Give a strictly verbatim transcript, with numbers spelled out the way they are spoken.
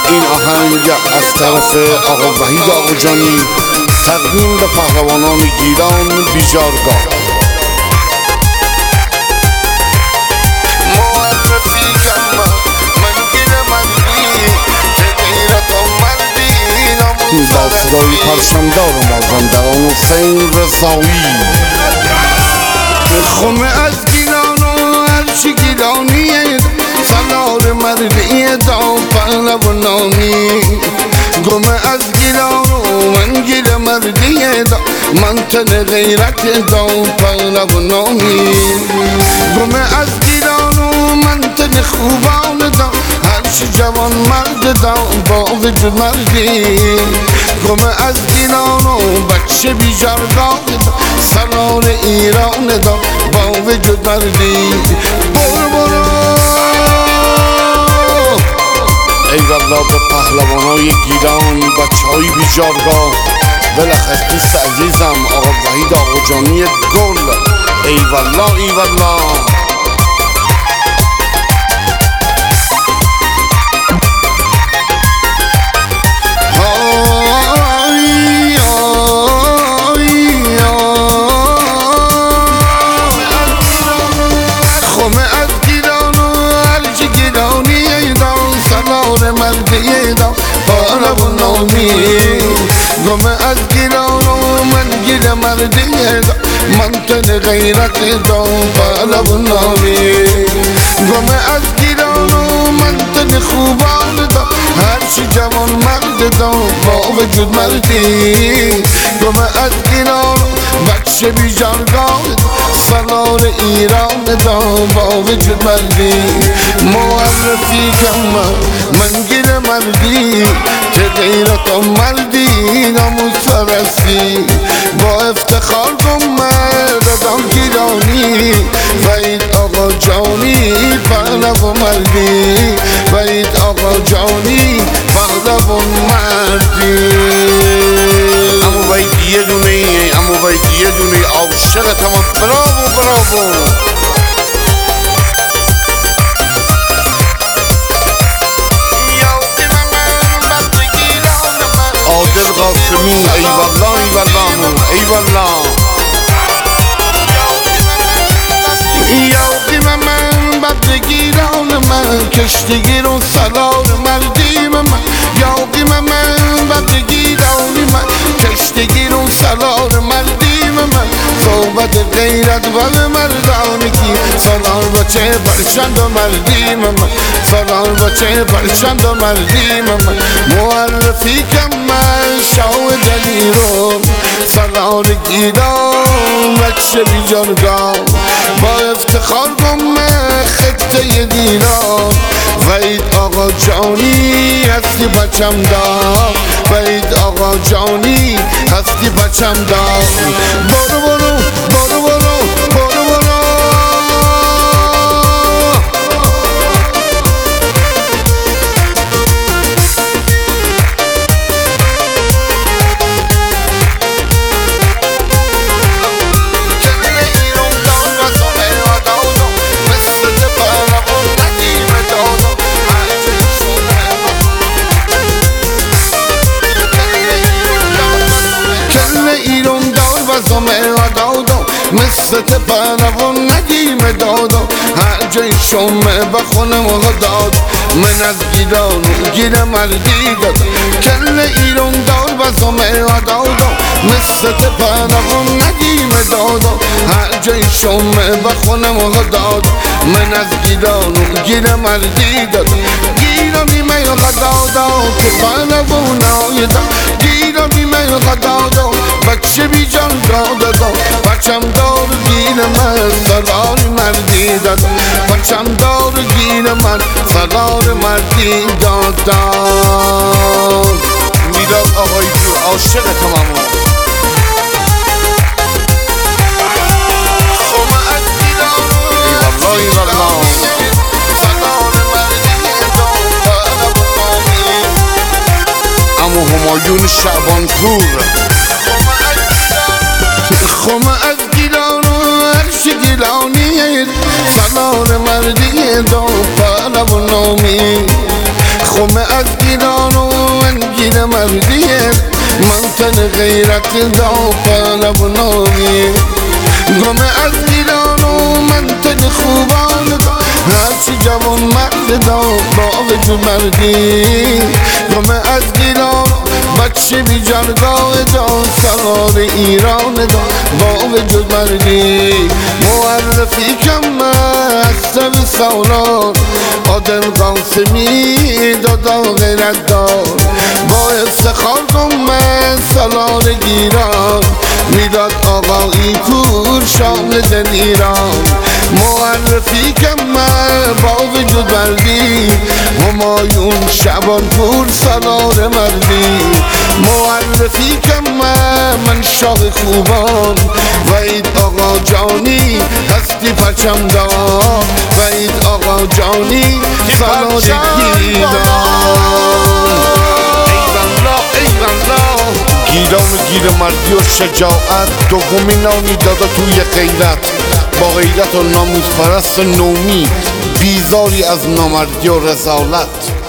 این آهنگ از طرف آقا وحید آقاجانی تقدیم به پهلوانان گیلان بیجارگاه. معرفی کم من گیل مردی که غیرت و مردی ناموز با صدای پرچمدار مازندران حسین رضایی. خمه از گیلان و هرچی گیلانیه سالار مردی دا پهلوانانی. گمه از گیلان و من گیل مردی دا منتن غیرت دا پهلوانانی. گمه از گیلان و منتن خوبان دا هرچی جوان مرد دا با وجود مردی. گمه از گیلان و بچه بیجارگاه دا سالار ایران دا با وجود مردی. برو برو ای والله به پهلوانای گیلان بچه های بیجارگاه، بالاخره دوست عزیزم آقا وحید آقاجانی گل. ای والله ای والله مردی دا پهلوانانی. گمه از گیلان و من گیل مردی دا منتن غیرت دا پهلوانانی. گمه از گیلان و منتن خوبان دا هرچی جوان مرد دا با وجود مردی. گمه از گیلان و بچه بیجارگاه سالار ایران دا با وجود مردی. معرفی کم من گیل مردی که غیرت و مردی ناموز پرستی. با افتخار گم مردم گیلانی وحید آقاجانی پهلوان مردی. وحید آقاجانی پهلوان مردی. امو وحید یه دونه ای امو وحید یه دونه عاشق تمام. براو براو عادل قاسمی. ای والله ای والله ای والله یاقی من بد گیران من کشتگیر و سالار مردی من. یاقی من بد گیران من کشتگیر و سالار مردی من. صحبت غیرت و مردانگی سالار بچه پرچند و مردی من. سالار بچه پرچند و مردی من. معرفی کم من شاه دلیرون سالار گیلان بچه بیجارگاه. با افتخار گم خطه دیران وحید آقاجانی هستی بچم دار. وحید آقاجانی هستی بچم دار. برو برو برو برو برو برو مثل پهلوان ندیم دادا هر جای شمه بخونه و داد. من از گیلان و گیل مردی داد کل ایران دار بزمه و دادا. مثل پهلوان ندیم دادا هر جای شمه بخونه و داد. من از گیلان و گیل مردی داد گیلانی می دادا که پهلوانای دا. گیلانی می دادا بچه بیجان دادا بچم دار گیل من سالار مردی داد. بچم دار گیل من سالار مردی دادا. میلاد آقایی پور عاشق تمام. خمه از گیلان ای والله ای والله سالار مردی دا پهلوانانی. امو همایون شعبان پور. خمه از گیلان و هرچی گیلانی سالار مردی دا پهلوانانی. خمه از گیران و انگیر مردیه من تن غیرت دا پهلو نامیه گمه از گیران و من تن خوبان دا هرچی جوان مرد دا با وجود مردی گمه از گیران بچه بی جرگاه دا سوار ایران دا با وجود مردی معرفی کم هستم سالار عادل قاسمی دادا غیرت دار با افتخار گمه سالار گیران میلاد آقایی پور شامل ایران معرفی کم با وجود مردی همایون شعبان پور سالار مردی معرفی کم من شاه خوبان وحید آقا جانی هستی پرچم دار وحید آقا جانی سالار گیران گیران و گیر مردی و شجاعت دومین نامی دادا توی غیرت با غیرت و ناموس پرست نومی بیزاری از نامردی و رسالت